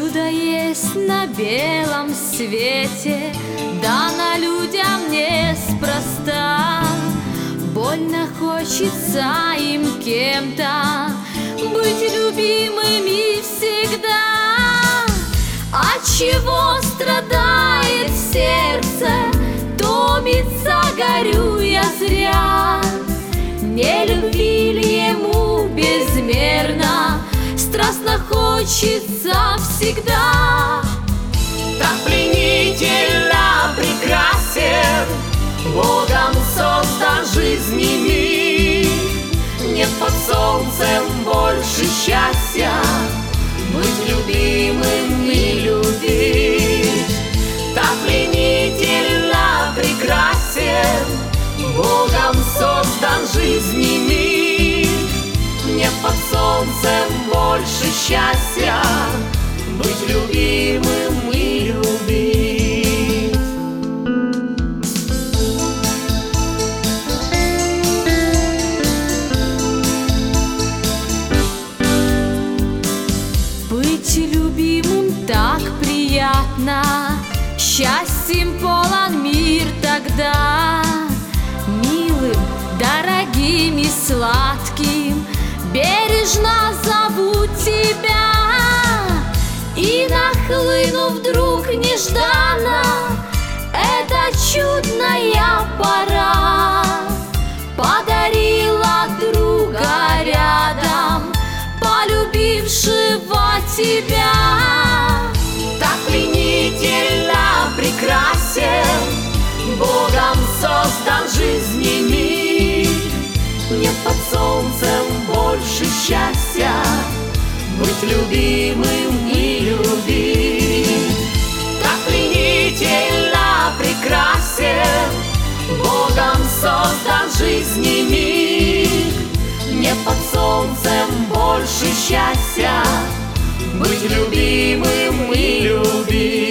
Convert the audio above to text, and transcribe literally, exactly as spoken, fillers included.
Чудо есть на белом свете, дано людям неспроста. Больно хочется им кем-то быть любимыми всегда. Отчего страдает сердце, томится, горю я зря? Не любви ли ему безмерно, страстно хочется всегда? Так пленительно прекрасен, Богом создан жизни мир. Нет под солнцем больше счастья быть любимым и любить. Так пленительно прекрасен, Богом создан жизни мир. Нет под солнцем больше счастья быть любимым и любить. Быть любимым так приятно, счастьем полон мир тогда. Милым, дорогим и сладким бережно зову тебя. И нахлынув вдруг нежданно, эта чудная пора подарила друга рядом, полюбившего тебя. Так пленительно прекрасен, Богом создан жизни мир. Нет под солнцем больше счастья быть любимым и любить. Так пленительно прекрасен, Богом создан жизни мир. Нет под солнцем больше счастья быть любимым и любить.